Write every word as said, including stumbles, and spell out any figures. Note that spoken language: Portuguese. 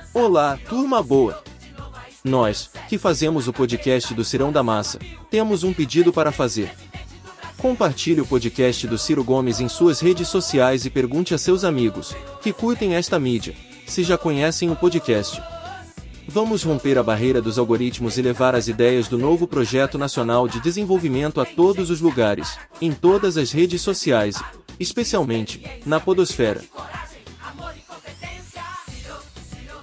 Olá, turma boa! Nós, que fazemos o podcast do Cirão da Massa, temos um pedido para fazer. Compartilhe o podcast do Ciro Gomes em suas redes sociais e pergunte a seus amigos, que curtem esta mídia, se já conhecem o podcast. Vamos romper a barreira dos algoritmos e levar as ideias do novo projeto nacional de desenvolvimento a todos os lugares, em todas as redes sociais, especialmente na podosfera.